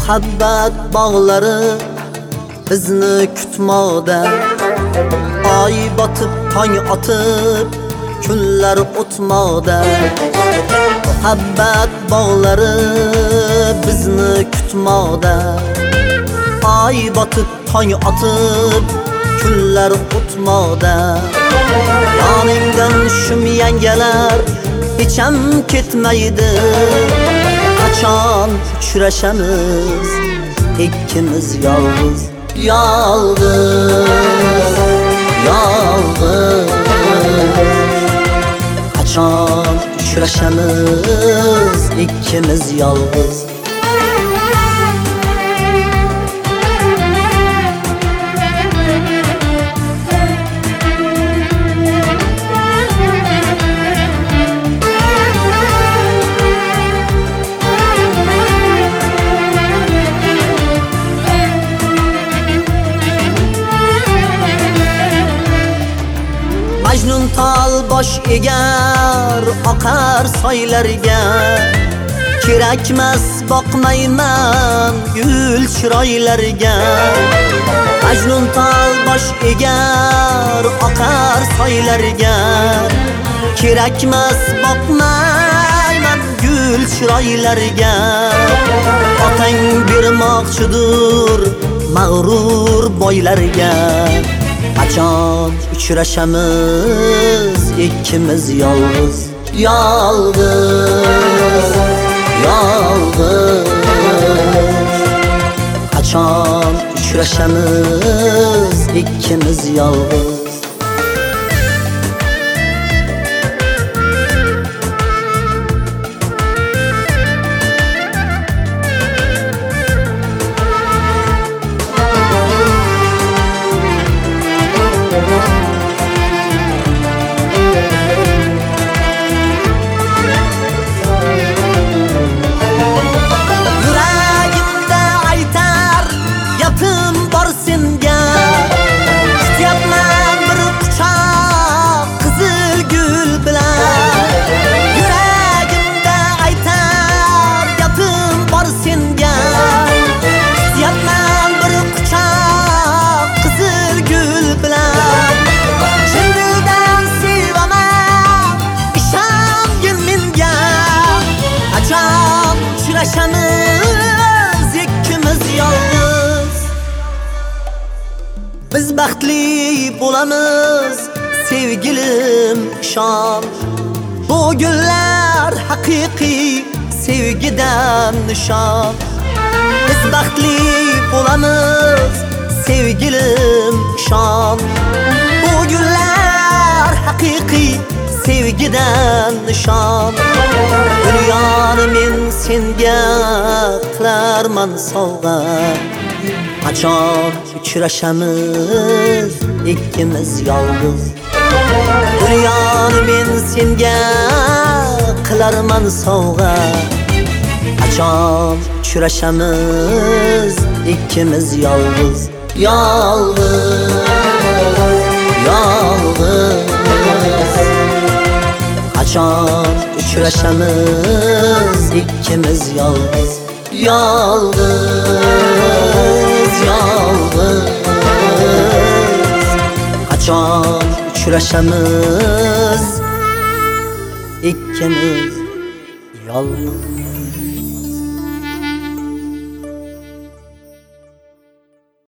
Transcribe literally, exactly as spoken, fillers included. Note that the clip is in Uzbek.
muhabbat bog'lari bizni kutmoqda. Oy botib tong otib kunlar o'tmoqda. Muhabbat bog'lari bizni kutmoqda. Oy botib tong otib kunlar o'tmoqda. Yoningdan shum yangalar hecham ketmaydi. Qachon uchrashamiz ikkimiz yolg'iz, yolg'iz, yolg'iz. Qachon uchrashamiz ikkimiz yolg'iz. Majnun tol bosh egar oqar soylarga. Kerakmas boqmayman gul chiroylarga. Majnun tol bosh egar oqar soylarga. Kerakmas boqmayman gul chiroylarga. Otang bermoqchidir mag'rur boylarga. Qachon uchrashamiz ikkimiz yolg'iz, yolg'iz, yolg'iz. Qachon uchrashamiz ikkimiz yolg'iz. Uchrashamiz ikkimiz yolg'iz. Biz baxtli bo'lamiz sevgilim ishon. Bu gullar haqiqiy sevgidan nishon. Biz baxtli bo'lamiz sevgilim ishon. Bu gullar haqiqiy sevgidan nishon. Dunyoni men senga qilarman sovg'a. Qachon uchrashamiz ikkimiz yolg'iz. Dunyoni men senga qilarman sovg'a. Qachon uchrashamiz ikkimiz yolg'iz, yolg'iz, yolg'iz. Qachon uchrashamiz ikkimiz yolg'iz, yolg'iz, yolg'iz. Qachon uchrashamiz ikkimiz yolg'iz.